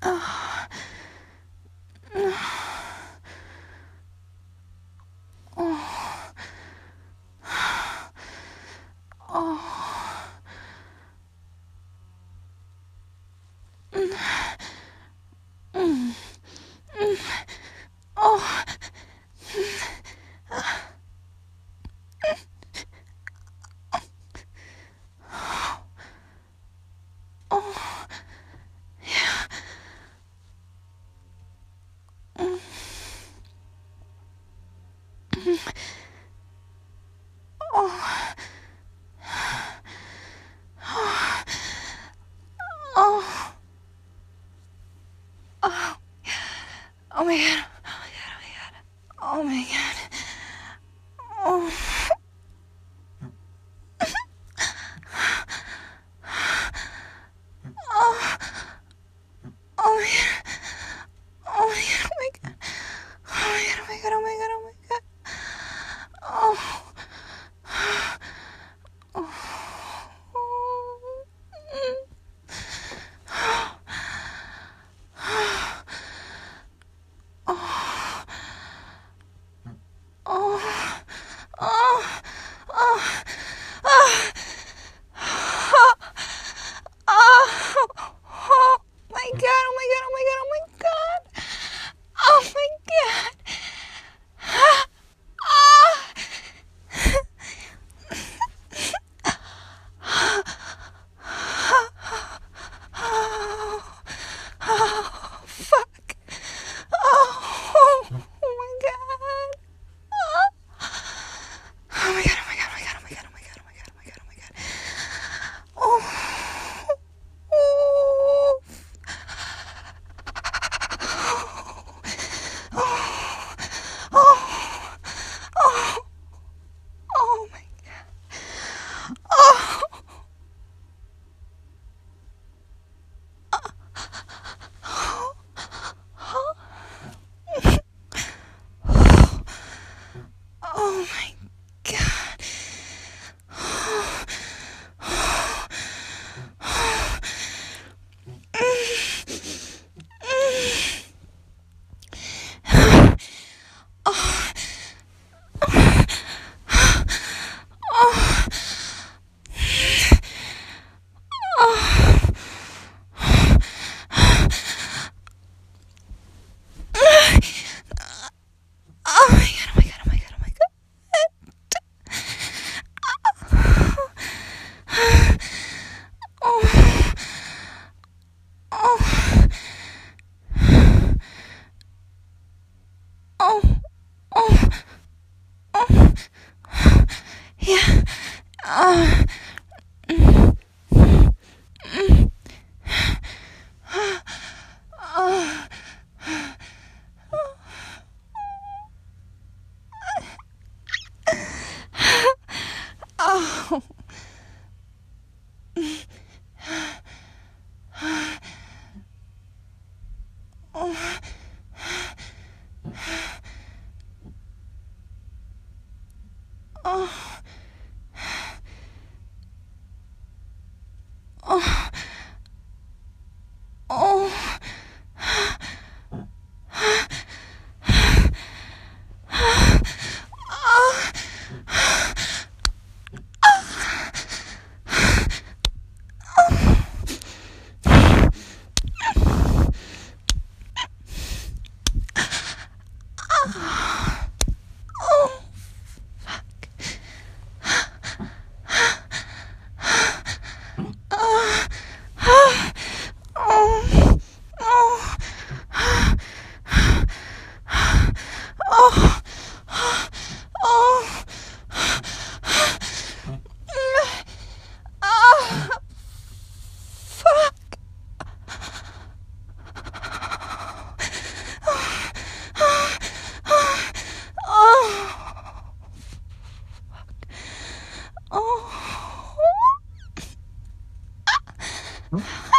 Oh. Oh. Oh. Mm. Mm. Oh. Oh. Yeah. Mm. Oh. Oh. Oh. Oh my god. Oh my god. Oh. Oh. Oh my god. Oh my god. Oh my god. Oh my god. Oh my god. Oh my god. Oh my god. Oh. Oh. Oh. Oh. Oh. Oh. Oh. Oh my god. Oh my god. Oh my god. Oh my god. Oh my god. Oh, fuck. Oh, oh my god. Oh my god, oh my god, oh my god, oh my god, oh my god, oh my god, oh my god, oh my god. Oh. Oh. Oh. Oh. Oh my god. Oh. Oh my god. Oh my god, oh my god, oh my god, oh my god. Oh. Oh. Oh. Oh. Oh. Yeah. Mm. Mm. Oh. Oh. Oh. Oh. Oh. Oh. Oh. Oh. Oh. Oh. Oh. Fuck. Oh. Oh.